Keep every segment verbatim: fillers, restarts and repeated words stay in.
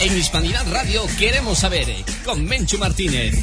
En Hispanidad Radio queremos saber, con Menchu Martínez.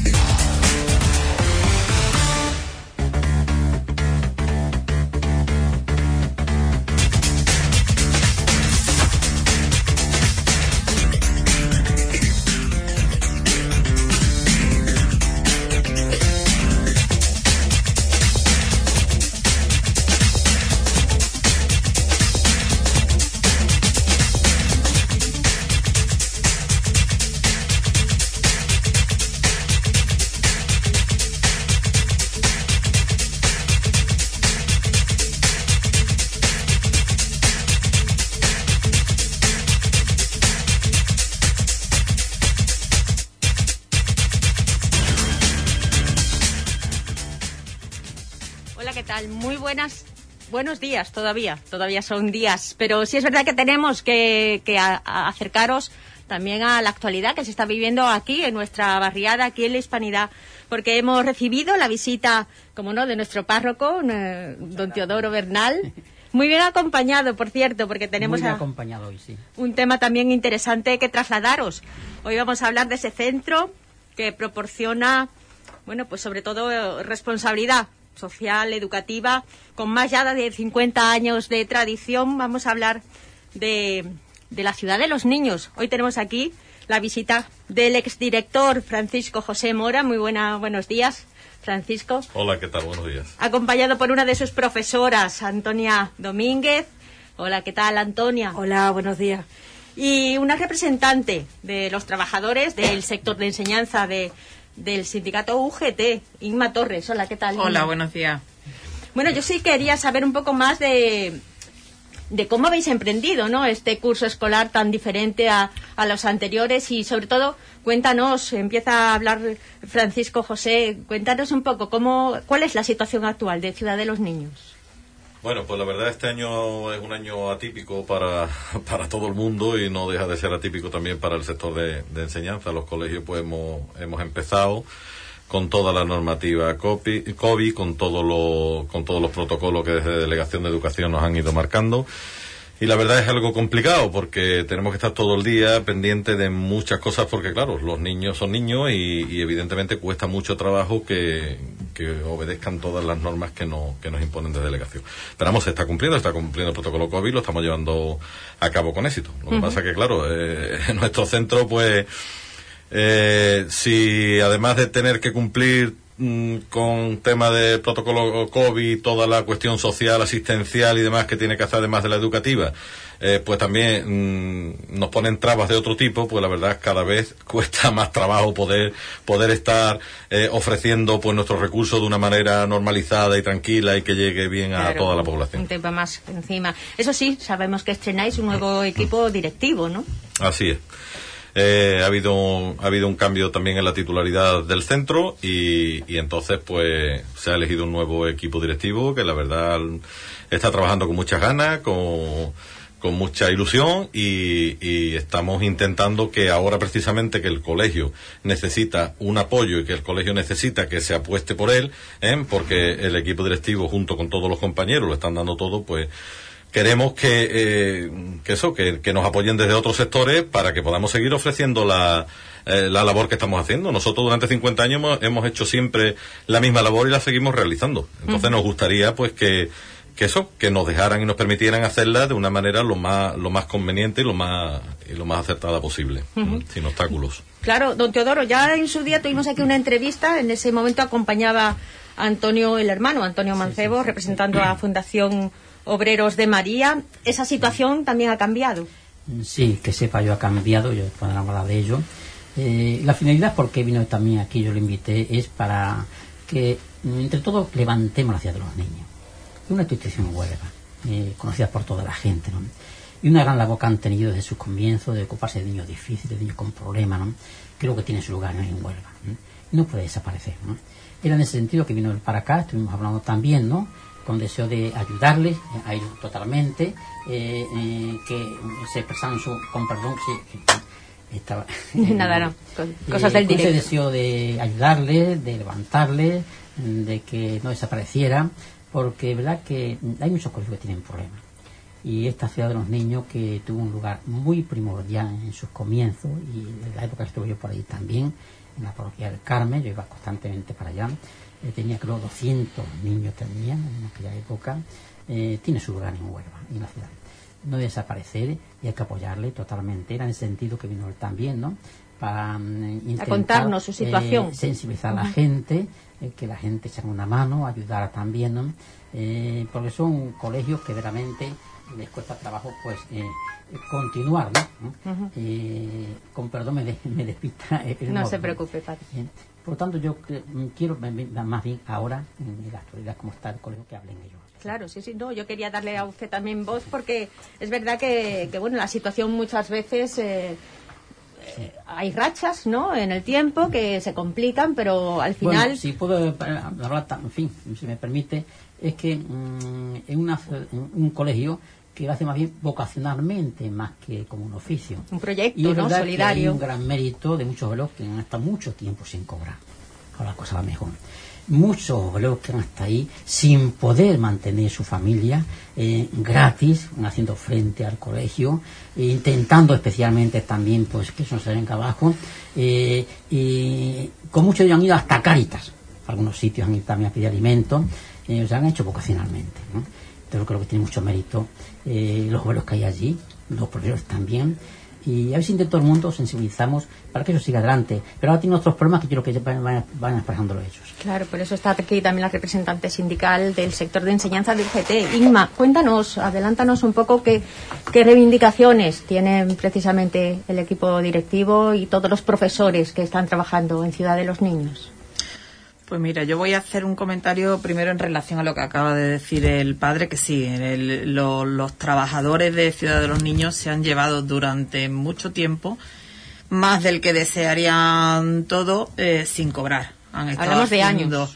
Muy buenas, buenos días todavía, todavía son días, pero sí es verdad que tenemos que, que a, a acercaros también a la actualidad que se está viviendo aquí en nuestra barriada, aquí en la Hispanidad, porque hemos recibido la visita, como no, de nuestro párroco, eh, don Teodoro Bernal, muy bien acompañado, por cierto, porque tenemos muy bien a, acompañado hoy, sí. un tema también interesante que trasladaros. Hoy vamos a hablar de ese centro que proporciona, bueno, pues sobre todo responsabilidad social, educativa, con más ya de cincuenta años de tradición. Vamos a hablar de, de la ciudad de los niños. Hoy tenemos aquí la visita del exdirector Francisco José Mora. Muy buena, buenos días, Francisco. Hola, ¿qué tal? Buenos días. Acompañado por una de sus profesoras, Antonia Domínguez. Hola, ¿qué tal, Antonia? Hola, buenos días. Y una representante de los trabajadores del sector de enseñanza de del sindicato U G T, Inma Torres. Hola, ¿qué tal? Hola, buenos días. Bueno, yo sí quería saber un poco más de, de cómo habéis emprendido, ¿no?, este curso escolar tan diferente a, a los anteriores y, sobre todo, cuéntanos, empieza a hablar Francisco José, cuéntanos un poco cómo, cuál es la situación actual de Ciudad de los Niños. Bueno, pues la verdad este año es un año atípico para, para todo el mundo y no deja de ser atípico también para el sector de, de enseñanza. Los colegios pues hemos, hemos empezado con toda la normativa COVID, con, todo lo, con todos los protocolos que desde Delegación de Educación nos han ido marcando. Y la verdad es algo complicado porque tenemos que estar todo el día pendiente de muchas cosas porque, claro, los niños son niños y, y evidentemente cuesta mucho trabajo que, que obedezcan todas las normas que, no, que nos imponen de delegación. Pero vamos, se está cumpliendo, está cumpliendo el protocolo COVID, lo estamos llevando a cabo con éxito. Lo que uh-huh. pasa es que, claro, eh, en nuestro centro, pues, eh, si además de tener que cumplir con tema de protocolo COVID, toda la cuestión social, asistencial y demás que tiene que hacer además de la educativa, eh, pues también mmm, nos ponen trabas de otro tipo, pues la verdad cada vez cuesta más trabajo poder poder estar eh, ofreciendo pues nuestros recursos de una manera normalizada y tranquila y que llegue bien a claro, toda la población. Un tema más encima. Eso sí, sabemos que estrenáis un nuevo equipo directivo, ¿no? Así es. Eh, ha habido ha habido un cambio también en la titularidad del centro y, y entonces pues se ha elegido un nuevo equipo directivo que la verdad está trabajando con muchas ganas, con, con mucha ilusión y, y estamos intentando que ahora precisamente que el colegio necesita un apoyo y que el colegio necesita que se apueste por él, ¿eh? Porque el equipo directivo junto con todos los compañeros lo están dando todo, pues queremos que, eh, que eso, que, que nos apoyen desde otros sectores para que podamos seguir ofreciendo la, eh, la labor que estamos haciendo. Nosotros durante cincuenta años hemos, hemos hecho siempre la misma labor y la seguimos realizando. Entonces uh-huh. nos gustaría pues que, que eso, que nos dejaran y nos permitieran hacerla de una manera lo más, lo más conveniente y lo más, y lo más acertada posible, uh-huh. sin obstáculos. Claro, don Teodoro, ya en su día tuvimos aquí una entrevista, en ese momento acompañaba a Antonio, el hermano, Antonio Mancebo, sí, sí, sí. representando a Fundación Obreros de María. ¿Esa situación también ha cambiado? Sí, que sepa yo ha cambiado, yo puedo hablar de ello. Eh, la finalidad por qué vino también aquí, yo lo invité, es para que entre todos levantemos la ciudad de los niños. Es una institución en Huelva, eh, conocida por toda la gente, ¿no? Y una gran labor que han tenido desde sus comienzos, de ocuparse de niños difíciles, de niños con problemas, ¿no? Creo que tiene su lugar en Huelva, ¿no? Y no puede desaparecer, ¿no? Era en ese sentido que vino para acá, estuvimos hablando también, ¿no?, con deseo de ayudarles a ellos totalmente, eh, eh, que se expresaron su, con perdón, sí, estaba, eh, nada, no, cosas eh, del con directo. ese deseo de ayudarles, de levantarles, de que no desapareciera, porque verdad que hay muchos colegios que tienen problemas. y esta ciudad de los niños que tuvo un lugar muy primordial en sus comienzos, y en la época que estuve yo por ahí también, en la parroquia del Carmen, yo iba constantemente para allá, eh, tenía creo doscientos niños tenían en aquella época, eh, tiene su lugar en Huelva y en la ciudad. No debe desaparecer y hay que apoyarle totalmente, era en el sentido que vino él también, ¿no? Para um, intentar, a contarnos su situación, eh, sensibilizar a la uh-huh. gente, eh, que la gente eche una mano, ayudar también, ¿no? Eh, porque son colegios que verdaderamente les cuesta trabajo pues eh, continuar, ¿no? Uh-huh. eh, con perdón me, de, me despista el no modo, se preocupe, padre. Eh, por lo tanto yo que, quiero más bien ahora en la actualidad como está el colegio que hablen ellos. Claro, sí, sí, no, yo quería darle a usted también voz porque es verdad que, que bueno, la situación muchas veces eh, sí. eh, hay rachas, ¿no?, en el tiempo que se complican, pero al final... Bueno, si puedo hablar, en fin, si me permite, es que mmm, en, una, en un colegio que lo hace más bien vocacionalmente, más que como un oficio. Un proyecto, y es ¿no?, verdad solidario. Que hay un gran mérito de muchos obreros que han estado mucho tiempo sin cobrar. Ahora la cosa va mejor. Muchos obreros que han estado ahí sin poder mantener su familia, eh, gratis, haciendo frente al colegio, eh, intentando especialmente también pues que eso no se venga abajo, eh, y con muchos de ellos han ido hasta Cáritas. Algunos sitios han ido también a pedir alimentos, eh, se han hecho vocacionalmente, ¿no? Entonces creo que tiene mucho mérito eh, los obreros que hay allí, los profesores también, y a ver si entre todo el mundo sensibilizamos para que eso siga adelante. Pero ahora tiene otros problemas que yo creo que van, van expresándolo ellos. Claro, por eso está aquí también la representante sindical del sector de enseñanza del G T. Inma, cuéntanos, adelántanos un poco qué, qué reivindicaciones tienen precisamente el equipo directivo y todos los profesores que están trabajando en Ciudad de los Niños. Pues mira, yo voy a hacer un comentario primero en relación a lo que acaba de decir el padre, que sí, el, lo, los trabajadores de Ciudad de los Niños se han llevado durante mucho tiempo más del que desearían todo eh, sin cobrar. Han estado Hablamos de haciendo, años.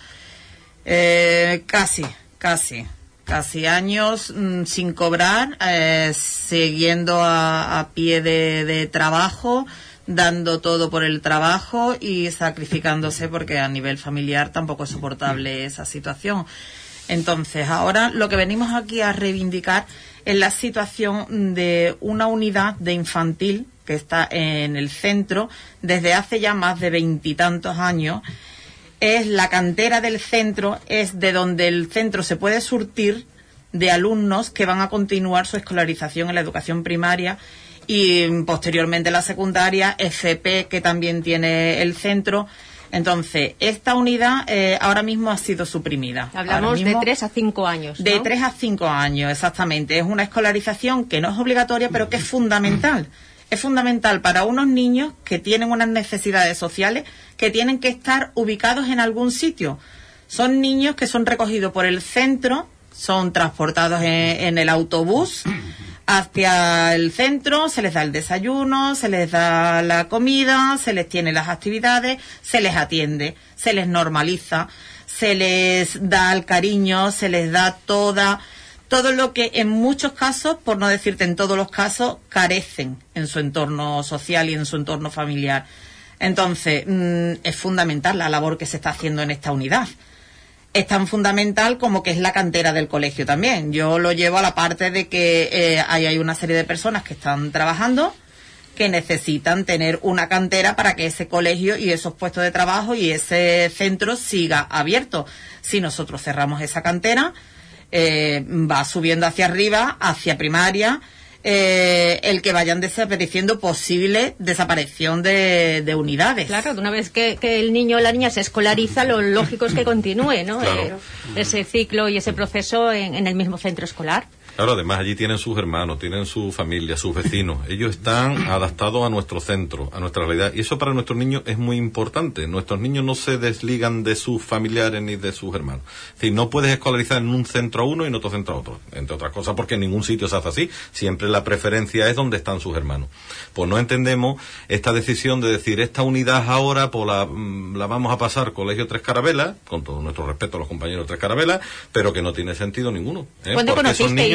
Eh, casi, casi, casi años mmm, sin cobrar, eh, siguiendo a, a pie de, de trabajo, dando todo por el trabajo y sacrificándose porque a nivel familiar tampoco es soportable esa situación. Entonces, ahora lo que venimos aquí a reivindicar es la situación de una unidad de infantil que está en el centro desde hace ya más de veintitantos años. Es la cantera del centro, es de donde el centro se puede surtir de alumnos que van a continuar su escolarización en la educación primaria y posteriormente la secundaria, F P, que también tiene el centro. Entonces, esta unidad eh, ahora mismo ha sido suprimida. Hablamos mismo, de tres a cinco años, ¿no? De tres a cinco años, exactamente. Es una escolarización que no es obligatoria, pero que es fundamental. Es fundamental para unos niños que tienen unas necesidades sociales, que tienen que estar ubicados en algún sitio. Son niños que son recogidos por el centro, son transportados en, en el autobús hacia el centro, se les da el desayuno, se les da la comida, se les tiene las actividades, se les atiende, se les normaliza, se les da el cariño, se les da toda, todo lo que en muchos casos, por no decirte en todos los casos, carecen en su entorno social y en su entorno familiar. Entonces, mmm, es fundamental la labor que se está haciendo en esta unidad. Es tan fundamental como que es la cantera del colegio también. Yo lo llevo a la parte de que eh, hay, hay una serie de personas que están trabajando, que necesitan tener una cantera para que ese colegio y esos puestos de trabajo y ese centro siga abierto. Si nosotros cerramos esa cantera, eh, va subiendo hacia arriba, hacia primaria, Eh, el que vayan desapareciendo posible desaparición de, de unidades. Claro, de una vez que, que el niño o la niña se escolariza, lo lógico es que continúe, ¿no? Claro. Eh, ese ciclo y ese proceso en, en el mismo centro escolar. Claro, además allí tienen sus hermanos, tienen su familia, sus vecinos. Ellos están adaptados a nuestro centro, a nuestra realidad. Y eso para nuestros niños es muy importante. Nuestros niños no se desligan de sus familiares ni de sus hermanos. Es decir, no puedes escolarizar en un centro a uno y en otro centro a otro. Entre otras cosas porque en ningún sitio se hace así. Siempre la preferencia es donde están sus hermanos. Pues no entendemos esta decisión de decir, esta unidad ahora pues la, la vamos a pasar Colegio Tres Carabelas, con todo nuestro respeto a los compañeros de Tres Carabelas, pero que no tiene sentido ninguno. ¿eh? ¿Cuándo Porque esos conocisteis? niños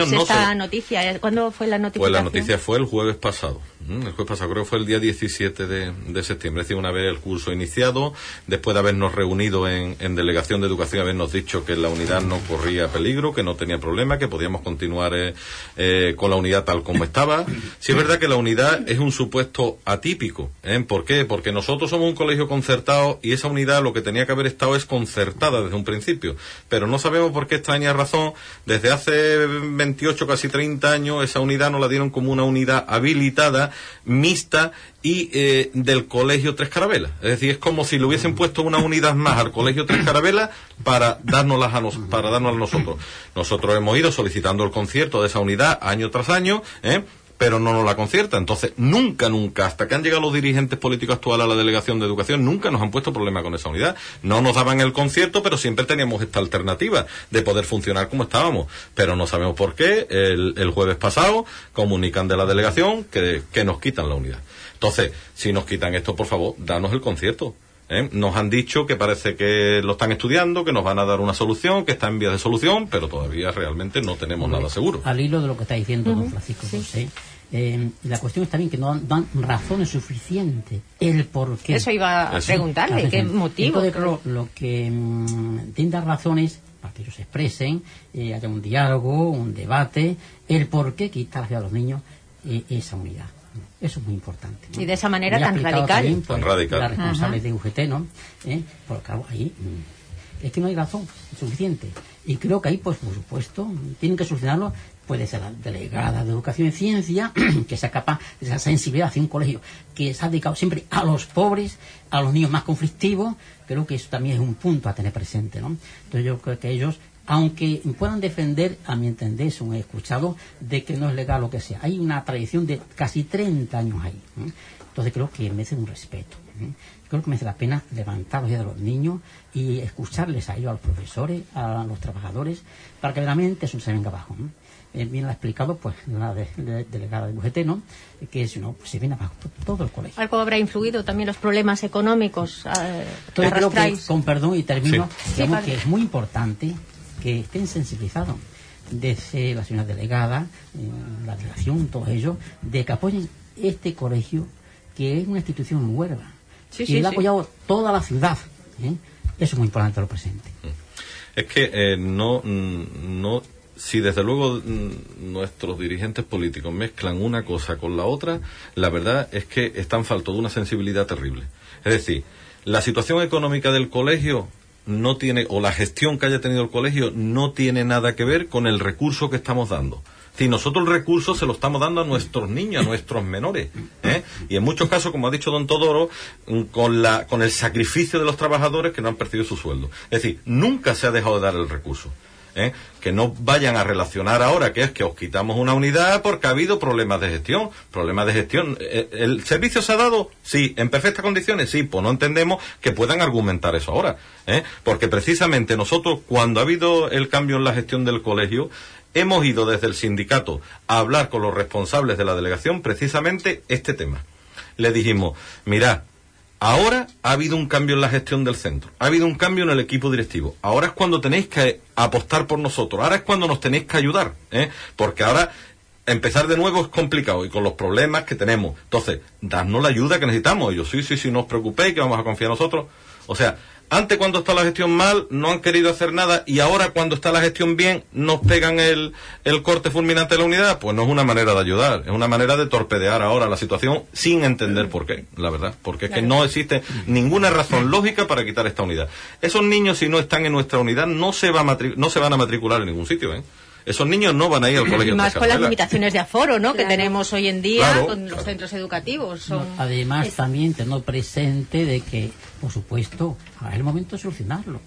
es no esta se... noticia? ¿Cuándo fue la notificación? Pues la noticia fue el jueves pasado. El jueves pasado, creo que fue el día diecisiete de, de septiembre. Es decir, una vez el curso iniciado, después de habernos reunido en, en Delegación de Educación, habernos dicho que la unidad no corría peligro, que no tenía problema, que podíamos continuar eh, eh, con la unidad tal como estaba. Sí es verdad que la unidad es un supuesto atípico. ¿eh? ¿Por qué? Porque nosotros somos un colegio concertado y esa unidad lo que tenía que haber estado es concertada desde un principio. Pero no sabemos por qué extraña razón, desde hace veintiocho, casi treinta años, esa unidad nos la dieron como una unidad habilitada, mixta y eh, del Colegio Tres Carabelas. Es decir, es como si le hubiesen puesto una unidad más al Colegio Tres Carabelas para dárnoslas a nos, para dárnoslas a nosotros. Nosotros hemos ido solicitando el concierto de esa unidad año tras año, ¿eh? pero no nos la concierta. Entonces, nunca, nunca, hasta que han llegado los dirigentes políticos actuales a la Delegación de Educación, nunca nos han puesto problema con esa unidad. No nos daban el concierto, pero siempre teníamos esta alternativa de poder funcionar como estábamos. Pero no sabemos por qué, el, el jueves pasado comunican de la Delegación que, que nos quitan la unidad. Entonces, si nos quitan esto, por favor, danos el concierto. ¿Eh? Nos han dicho que parece que lo están estudiando, que nos van a dar una solución, que está en vías de solución, pero todavía realmente no tenemos Hombre, nada seguro. Al hilo de lo que está diciendo Uh-huh. don Francisco Sí. José, eh, la cuestión está bien que no dan, dan razones suficientes, el por qué. Eso iba a Eso. preguntarle, ¿qué motivo? Entonces, lo, lo que mmm, tiene dar razones para que ellos se expresen, eh, haya un diálogo, un debate, el por qué quitar a los niños eh, esa unidad. Eso es muy importante, ¿no? Y de esa manera Me ha tan explicado radical. también, pues, Tan radical. la responsable Ajá. de U G T, ¿no? ¿Eh? Porque claro, ahí mm, es que no hay razón suficiente. Y creo que ahí, pues por supuesto, tienen que solucionarlo. Puede ser la delegada de Educación y Ciencia, que sea capaz de esa sensibilidad hacia un colegio que se ha dedicado siempre a los pobres, a los niños más conflictivos. Creo que eso también es un punto a tener presente, ¿no? Entonces yo creo que ellos, aunque puedan defender, a mi entender, según he escuchado, de que no es legal lo que sea. Hay una tradición de casi treinta años ahí. ¿eh? Entonces creo que merece un respeto. ¿eh? Creo que merece la pena levantar los días de los niños y escucharles a ellos, a los profesores, a los trabajadores, para que realmente eso no se venga abajo. ¿no? Eh, bien lo ha explicado pues la de, de, delegada de U G T, ¿no? Que si no, pues se viene abajo todo el colegio. Algo habrá influido también los problemas económicos. Eh, que Entonces creo que, arrastráis. con perdón y termino, Sí. digamos Sí, que padre. es muy importante que estén sensibilizados desde la señora delegada, eh, la delegación, todos ellos, de que apoyen este colegio, que es una institución en Huelva, Sí, que sí, le ha sí. apoyado toda la ciudad. ¿eh? Eso es muy importante lo presente. Es que eh, no, mm, no, si desde luego mm, nuestros dirigentes políticos mezclan una cosa con la otra, la verdad es que están falto de una sensibilidad terrible. Es decir, la situación económica del colegio no tiene, o la gestión que haya tenido el colegio, no tiene nada que ver con el recurso que estamos dando. Si nosotros el recurso se lo estamos dando a nuestros niños, a nuestros menores, ¿eh? Y en muchos casos, como ha dicho don Todoro, con la con el sacrificio de los trabajadores que no han percibido su sueldo. Es decir, nunca se ha dejado de dar el recurso. ¿eh? Que no vayan a relacionar ahora que es que os quitamos una unidad porque ha habido problemas de gestión. Problemas de gestión. ¿El servicio se ha dado? Sí. ¿En perfectas condiciones? Sí. Pues no entendemos que puedan argumentar eso ahora. ¿eh? Porque precisamente nosotros, cuando ha habido el cambio en la gestión del colegio, hemos ido desde el sindicato a hablar con los responsables de la delegación precisamente este tema. Le dijimos, mirad, ahora ha habido un cambio en la gestión del centro, ha habido un cambio en el equipo directivo, ahora es cuando tenéis que apostar por nosotros, ahora es cuando nos tenéis que ayudar, ¿eh? Porque ahora empezar de nuevo es complicado y con los problemas que tenemos. Entonces, dadnos la ayuda que necesitamos. Y yo, sí, sí, sí, no os preocupéis, que vamos a confiar en nosotros. O sea, antes cuando está la gestión mal, no han querido hacer nada, y ahora cuando está la gestión bien, nos pegan el, el corte fulminante de la unidad. Pues no es una manera de ayudar, es una manera de torpedear ahora la situación sin entender por qué, la verdad. Porque es que no existe ninguna razón lógica para quitar esta unidad. Esos niños, si no están en nuestra unidad, no se, va a matri- no se van a matricular en ningún sitio, ¿eh? Esos niños no van a ir al colegio. Y más de con las Carmela. limitaciones de aforo, ¿no? Claro. Que tenemos hoy en día Claro, con los claro. centros educativos. Son... No, además, es- también tener presente de que, por supuesto, ahora es el momento de solucionarlo.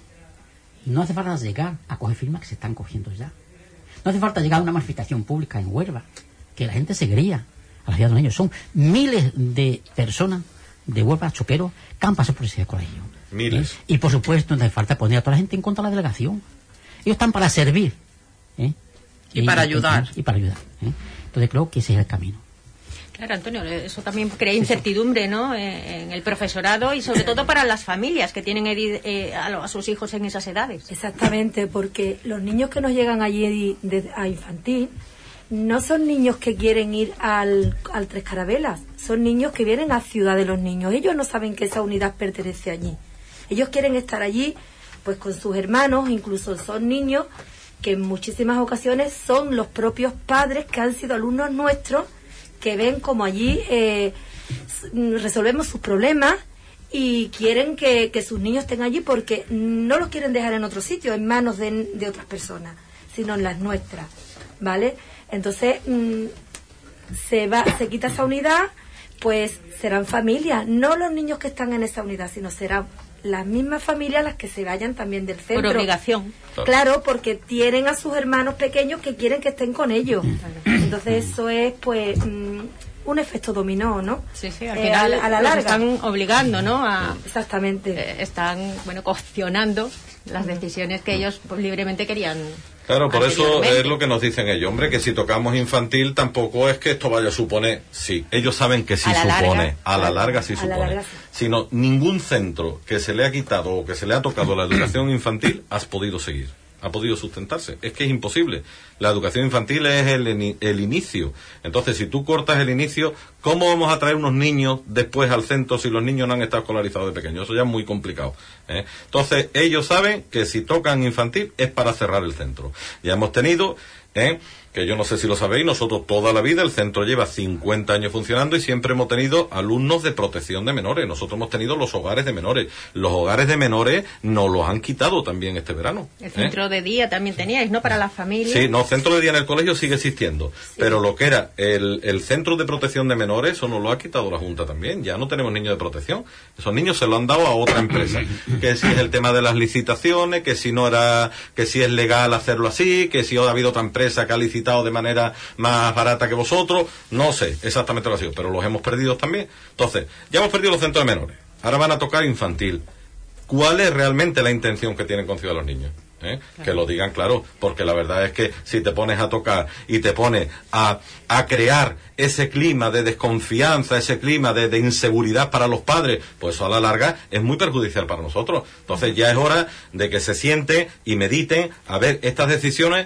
No hace falta llegar a coger firmas que se están cogiendo ya. No hace falta llegar a una manifestación pública en Huelva, que la gente seguiría a la ciudad de los niños. Son miles de personas de Huelva, choqueros, que han pasado por ese colegio. Miles. ¿Eh? Y, por supuesto, no hace falta poner a toda la gente en contra de la delegación. Ellos están para servir. ¿eh? Y para ayudar. Y para ayudar. ¿eh? Entonces creo que ese es el camino. Claro, Antonio, eso también crea incertidumbre, ¿no? Eh, en el profesorado y sobre todo para las familias que tienen heri- eh, a, lo- a sus hijos en esas edades. Exactamente, porque los niños que nos llegan allí de- a infantil no son niños que quieren ir al, al Tres Carabelas, son niños que vienen a Ciudad de los Niños. Ellos no saben que esa unidad pertenece allí. Ellos quieren estar allí pues con sus hermanos, incluso son niños que en muchísimas ocasiones son los propios padres que han sido alumnos nuestros, que ven como allí eh, resolvemos sus problemas y quieren que, que sus niños estén allí porque no los quieren dejar en otro sitio, en manos de, de otras personas, sino en las nuestras, ¿vale? Entonces mmm, se va, se quita esa unidad, pues serán familias, no los niños que están en esa unidad, sino serán las mismas familias las que se vayan también del centro. Por obligación. Claro, porque tienen a sus hermanos pequeños que quieren que estén con ellos. Entonces eso es, pues, mmm, un efecto dominó, ¿no? Sí, sí, al eh, final a, a la los larga. están obligando, ¿no? A, Exactamente. Eh, están, bueno, cuestionando las decisiones que ellos pues, libremente querían. Claro, por eso es lo que nos dicen ellos, hombre, que si tocamos infantil tampoco es que esto vaya a suponer, sí, ellos saben que sí a supone, larga, a la larga sí supone, larga, sí. Sino ningún centro que se le ha quitado o que se le ha tocado la educación infantil has podido seguir, ha podido sustentarse, es que es imposible. La educación infantil es el, el inicio, entonces si tú cortas el inicio, ¿cómo vamos a traer unos niños después al centro si los niños no han estado escolarizados de pequeños? Eso ya es muy complicado, ¿eh? Entonces ellos saben que si tocan infantil es para cerrar el centro. Ya hemos tenido, ¿eh? que yo no sé si lo sabéis, nosotros toda la vida, el centro lleva cincuenta años funcionando y siempre hemos tenido alumnos de protección de menores. Nosotros hemos tenido los hogares de menores. Los hogares de menores nos los han quitado también este verano. El centro ¿eh? de día también teníais, ¿no? Para las familias. Sí, no, centro de día en el colegio sigue existiendo. Sí. Pero lo que era el, el centro de protección de menores, eso nos lo ha quitado la Junta también. Ya no tenemos niños de protección. Esos niños se lo han dado a otra empresa. Que si es el tema de las licitaciones, que si no era, que si es legal hacerlo así, que si ha habido otra empresa que ha licitado de manera más barata que vosotros, no sé exactamente lo que ha sido, pero los hemos perdido también. Entonces, ya hemos perdido los centros de menores, ahora van a tocar infantil. ¿Cuál es realmente la intención que tienen con Ciudad de los Niños? ¿Eh? Claro. Que lo digan claro, porque la verdad es que si te pones a tocar y te pones a, a crear ese clima de desconfianza, ese clima de, de inseguridad para los padres, pues eso a la larga es muy perjudicial para nosotros. Entonces ya es hora de que se sienten y mediten a ver estas decisiones.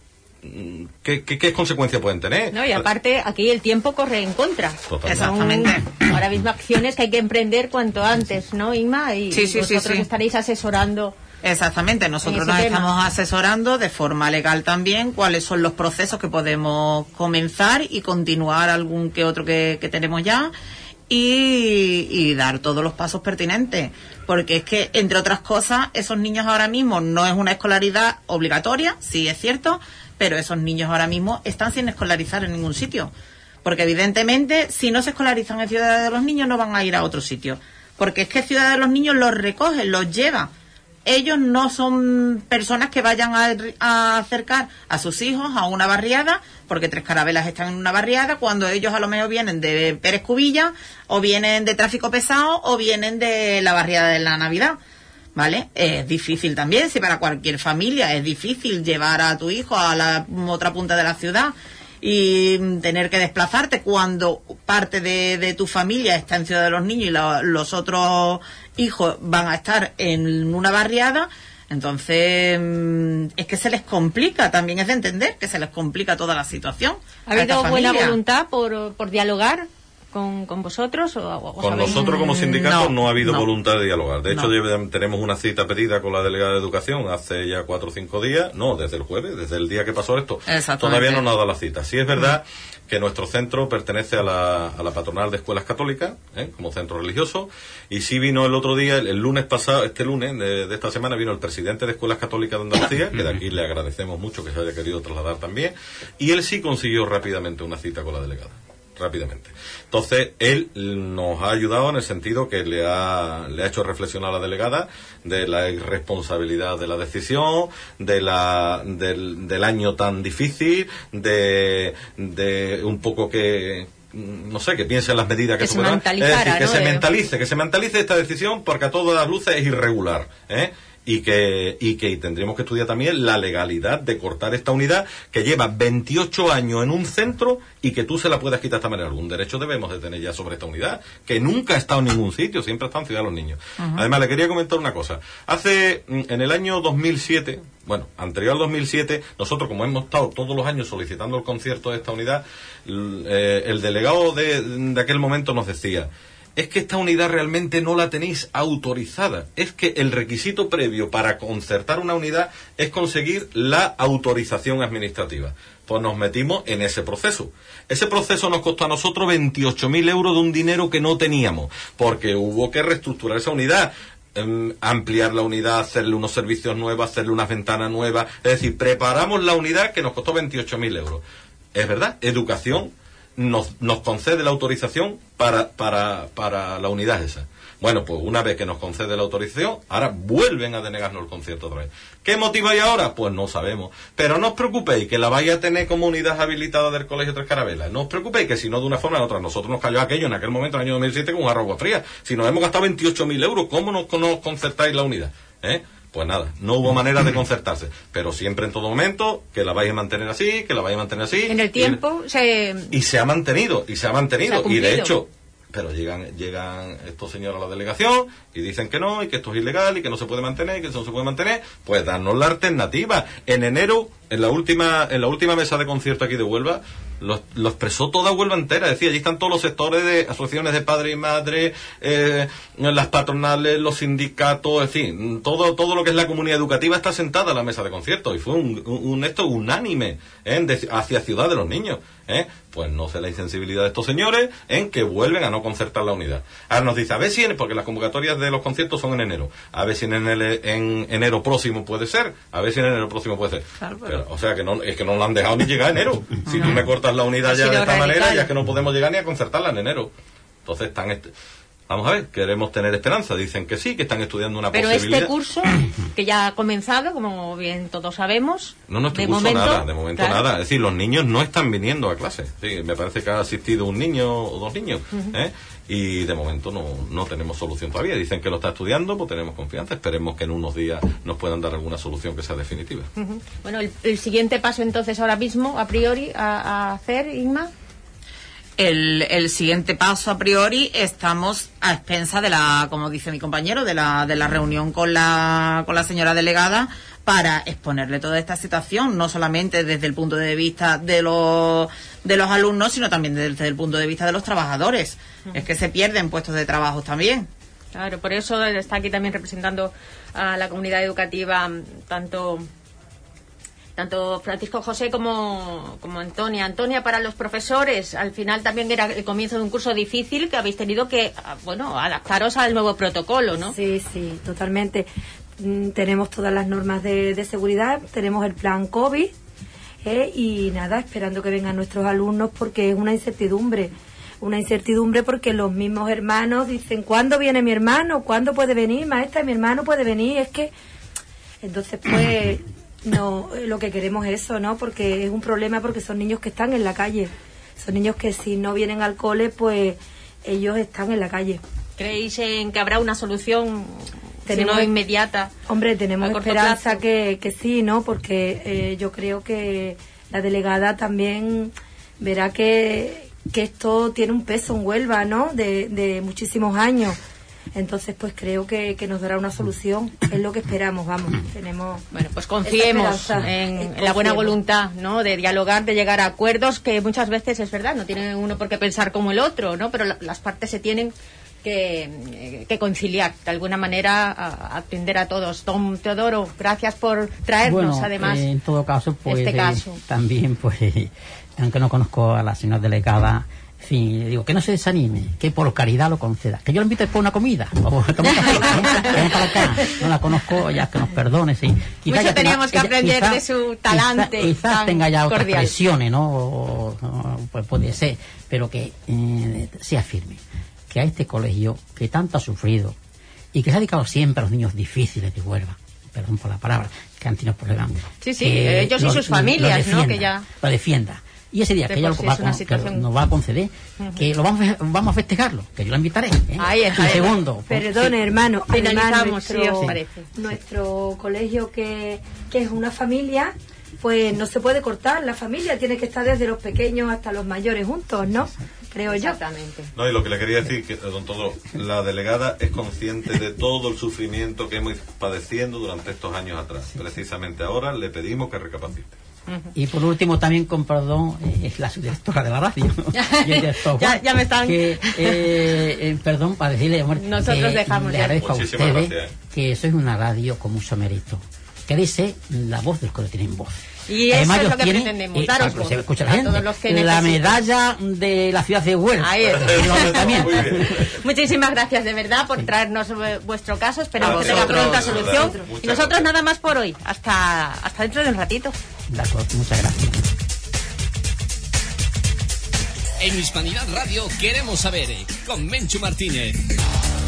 ¿Qué, qué, ¿Qué consecuencias pueden tener? No, y aparte, aquí el tiempo corre en contra. Totalmente. Exactamente. Ahora mismo acciones que hay que emprender cuanto antes, ¿no, Inma? Y sí, sí, vosotros sí, sí. estaréis asesorando. Exactamente, nosotros nos tema. estamos asesorando de forma legal también cuáles son los procesos que podemos comenzar y continuar algún que otro que, que tenemos ya. Y, y dar todos los pasos pertinentes, porque es que, entre otras cosas, esos niños ahora mismo no es una escolaridad obligatoria, sí es cierto, pero esos niños ahora mismo están sin escolarizar en ningún sitio, porque evidentemente si no se escolarizan en Ciudad de los Niños no van a ir a otro sitio, porque es que Ciudad de los Niños los recoge, los lleva. Ellos no son personas que vayan a, a acercar a sus hijos a una barriada, porque Tres Carabelas están en una barriada, cuando ellos a lo mejor vienen de Pérez Cubilla, o vienen de tráfico pesado, o vienen de la barriada de la Navidad, ¿vale? Es difícil también, si para cualquier familia es difícil llevar a tu hijo a la otra punta de la ciudad y tener que desplazarte cuando parte de, de tu familia está en Ciudad de los Niños y la, los otros hijos van a estar en una barriada. Entonces es que se les complica, también es de entender que se les complica toda la situación. ¿Ha habido buena voluntad por, por dialogar con, con vosotros? O, o con sabéis? Nosotros como sindicato no, no ha habido no. voluntad de dialogar. De hecho, no. tenemos una cita pedida con la delegada de Educación hace ya cuatro o cinco días, no, desde el jueves, desde el día que pasó esto. Todavía no nos ha dado la cita. Sí es verdad mm. que nuestro centro pertenece a la, a la patronal de escuelas católicas, ¿eh? como centro religioso, y sí vino el otro día, el, el lunes pasado, este lunes de, de esta semana, vino el presidente de Escuelas Católicas de Andalucía, que de aquí le agradecemos mucho que se haya querido trasladar también, y él sí consiguió rápidamente una cita con la delegada. rápidamente. Entonces, él nos ha ayudado en el sentido que le ha, le ha hecho reflexionar a la delegada de la irresponsabilidad de la decisión, de la, del, del año tan difícil, de, de un poco que, no sé, que piense en las medidas que, que se tomará. mentalizara, es decir, que ¿no? se de... mentalice, que se mentalice esta decisión porque a todas las luces es irregular, ¿eh? y que y que tendríamos que estudiar también la legalidad de cortar esta unidad que lleva veintiocho años en un centro y que tú se la puedas quitar de esta manera. Algún derecho debemos de tener ya sobre esta unidad, que nunca ha estado en ningún sitio, siempre ha estado en Ciudad de los Niños. Uh-huh. Además, le quería comentar una cosa. Hace, en el año dos mil siete, bueno, anterior al dos mil siete, nosotros, como hemos estado todos los años solicitando el concierto de esta unidad, eh, el delegado de, de aquel momento nos decía: es que esta unidad realmente no la tenéis autorizada. Es que el requisito previo para concertar una unidad es conseguir la autorización administrativa. Pues nos metimos en ese proceso. Ese proceso nos costó a nosotros veintiocho mil euros de un dinero que no teníamos, porque hubo que reestructurar esa unidad, eh, ampliar la unidad, hacerle unos servicios nuevos, hacerle unas ventanas nuevas. Es decir, preparamos la unidad que nos costó veintiocho mil euros. Es verdad, educación Nos, nos concede la autorización para, para, para la unidad esa. Bueno, pues una vez que nos concede la autorización, ahora vuelven a denegarnos el concierto otra vez. ¿Qué motivo hay ahora? Pues no sabemos. Pero no os preocupéis, que la vais a tener como unidad habilitada del Colegio Tres Carabelas. No os preocupéis, que si no de una forma u otra, nosotros nos cayó aquello en aquel momento, en el año dos mil siete, con un jarro de agua fría. Si nos hemos gastado veintiocho mil euros, ¿cómo nos, nos concertáis la unidad? ¿Eh? Pues nada, no hubo manera de concertarse, pero siempre en todo momento que la vais a mantener así, que la vais a mantener así. En el tiempo y, se... Y se ha mantenido, y se ha mantenido, se ha y de hecho, pero llegan llegan estos señores a la delegación y dicen que no, y que esto es ilegal, y que no se puede mantener, y que eso no se puede mantener. Pues darnos la alternativa. En enero, en la última en la última mesa de concierto aquí de Huelva, Lo, lo expresó toda Huelva entera. Decía, allí están todos los sectores de asociaciones de padre y madre, eh, las patronales, los sindicatos, es decir, todo todo lo que es la comunidad educativa está sentada en la mesa de concierto, y fue un, un, un esto unánime, ¿eh? de, hacia Ciudad de los Niños. ¿eh? Pues no sé la insensibilidad de estos señores en que vuelven a no concertar la unidad. Ahora nos dice, a ver si, en, porque las convocatorias de los conciertos son en enero, a ver si en, el, en enero próximo puede ser, a ver si en enero próximo puede ser. Claro, pero... Pero, o sea, que no es que no lo han dejado ni llegar a enero. Si tú me cortas la unidad ya de esta radical. manera, ya es que no podemos llegar ni a concertarla en enero. Entonces están... Est- Vamos a ver, queremos tener esperanza. Dicen que sí, que están estudiando una Pero posibilidad. Pero este curso, que ya ha comenzado, como bien todos sabemos... No, no, este de curso momento, nada, de momento claro. nada. Es decir, los niños no están viniendo a clase. Sí, me parece que ha asistido un niño o dos niños. Uh-huh. ¿eh? Y de momento no, no tenemos solución todavía. Dicen que lo está estudiando, pues tenemos confianza. Esperemos que en unos días nos puedan dar alguna solución que sea definitiva. Uh-huh. Bueno, el, el siguiente paso entonces ahora mismo, a priori, a, a hacer, Inma... El, el siguiente paso a priori, estamos a expensa de la, como dice mi compañero, de la, de la reunión con la, con la señora delegada para exponerle toda esta situación, no solamente desde el punto de vista de los, de los alumnos, sino también desde el punto de vista de los trabajadores. Uh-huh. Es que se pierden puestos de trabajo también. Claro, por eso está aquí también representando a la comunidad educativa, tanto... tanto Francisco José como, como Antonia. Antonia, para los profesores, al final también era el comienzo de un curso difícil que habéis tenido que, bueno, adaptaros al nuevo protocolo, ¿no? Sí, sí, totalmente. Mm, tenemos todas las normas de, de seguridad, tenemos el plan COVID, ¿eh? y nada, esperando que vengan nuestros alumnos, porque es una incertidumbre. Una incertidumbre porque los mismos hermanos dicen, ¿cuándo viene mi hermano? ¿Cuándo puede venir, maestra? Mi hermano puede venir. Es que, entonces, pues... No, lo que queremos es eso, ¿no? Porque es un problema, porque son niños que están en la calle. Son niños que si no vienen al cole, pues ellos están en la calle. ¿Creéis en que habrá una solución, tenemos, si no inmediata? Hombre, tenemos esperanza que, que sí, ¿no? Porque eh, yo creo que la delegada también verá que, que esto tiene un peso en Huelva, ¿no? De, de muchísimos años. Entonces, pues creo que, que nos dará una solución. Es lo que esperamos, vamos. Tenemos. Bueno, pues confiemos en, en la buena voluntad, ¿no? De dialogar, de llegar a acuerdos, que muchas veces es verdad, no tiene uno por qué pensar como el otro, ¿no? Pero la, las partes se tienen que, que conciliar, de alguna manera, a, a atender a todos. Don Teodoro, gracias por traernos, bueno, además. Eh, en todo caso, pues este caso. Eh, también, pues, aunque no conozco a la señora delegada. En fin, le digo, que no se desanime, que por caridad lo conceda. Que yo le invito después a una comida. O a tomar café, ven para acá. No la conozco, ya que nos perdone. Sí. Quizá Mucho teníamos tenga, que aprender quizá, de su talante. Quizás quizá tenga ya otras cordial. presiones, ¿no? O, o, pues puede ser, pero que eh, sea firme. Que a este colegio, que tanto ha sufrido y que se ha dedicado siempre a los niños difíciles de Huelva, perdón por la palabra, que han tenido problemas. Sí, sí, ellos y sus familias, lo defienda, ¿no? Que ya... Lo defienda. Y ese día De que ella por lo sí va es una a con- que situación- nos va a conceder, que lo vamos, a- vamos a festejarlo, que yo la invitaré. ¿eh? Ahí está, Y ahí está. segundo, Perdone, hermano. Además, Finalizamos, nuestro, si os parece. nuestro colegio, que, que es una familia, pues no se puede cortar. La familia tiene que estar desde los pequeños hasta los mayores juntos, ¿no? Creo yo. Exactamente. No, y lo que le quería decir, que don Todo, la delegada es consciente de todo el sufrimiento que hemos ido padeciendo durante estos años atrás. Precisamente ahora le pedimos que recapacite. Y por último, también con perdón, eh, es la subdirectora de la radio. Y el director, Ya- ya me están- Que, eh, eh, perdón, para decirle, amor, Nosotros que dejamos le ya. agradezco a Muchísimas ustedes gracias, ¿eh? que sois una radio con mucho mérito. Que dice la voz del coro, tienen voz. Y eso es ellos lo que tienen, pretendemos, eh, daros para que voz se escuche la a gente, todos los que la necesiten. medalla de la ciudad de Huelva. Ahí está. de los ayuntamientos. Muy bien. Muchísimas gracias de verdad por traernos eh, vuestro caso. Esperamos A que tenga vosotros, pronta de verdad. solución. Muchas Y nosotros gracias. nada más por hoy. Hasta, hasta dentro de un ratito. De acuerdo, muchas gracias. En Hispanidad Radio queremos saber, con Menchu Martínez.